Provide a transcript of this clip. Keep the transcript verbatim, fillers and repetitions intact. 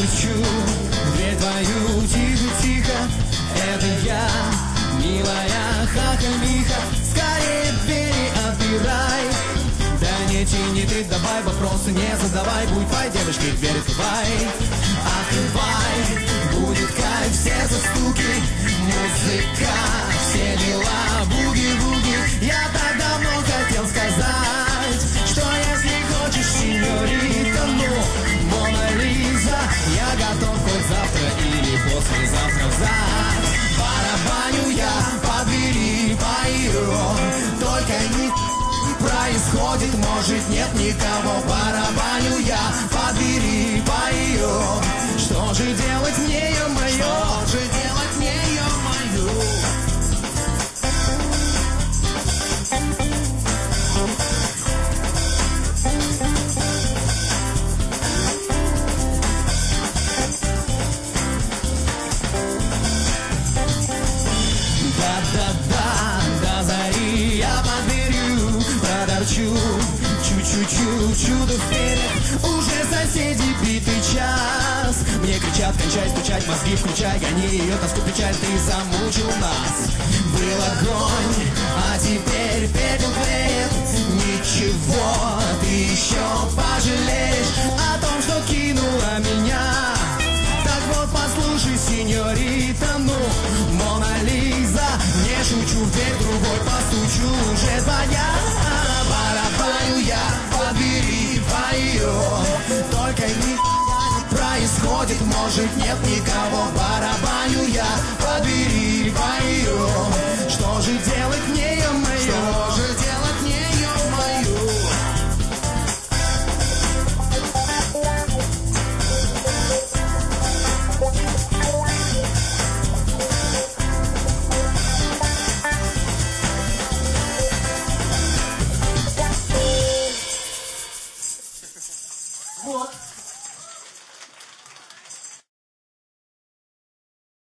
постучу в дверь твою тихо-тихо. Это я, милая хаха-миха. Скорее двери отпирай. Да не тяни ты, давай, вопросы не задавай. Будь твоей девочкой, дверь открывай. Открывай, будет кайф, все застуки. Музыка, все дела, буги-буги. Я так давно хотел сказать, что если хочешь, сеньорита, ну, Мона Лиза, я готов хоть завтра или послезавтра в ЗАГС. Барабаню я по двери, пою, только не происходит, может нет никого. Барабаню я по двери, пою. Что же делать мне, ё-моё? Что же делать мне, ё-моё? Да-да-да, до зари я под дверью проторчу. Чу-чу-чу, чудо вперед. Уже соседи битый час мне кричат: кончай стучать, мозги включай, гони ее тоску, печаль, ты замучил нас. Был огонь, а теперь пепел тлеет. Ничего, ты еще пожалеешь о том, что кинула меня. Так вот послушай, сеньорита, ну, Мона Лиза, не шучу, в дверь другой постучу. Уже звонят, барабаню я по двери, пою. Только не происходит, может нет никого. Барабаню я по двери, пою. Что же делать мне, ё-моё? Что же делать мне, ё-моё? Вот.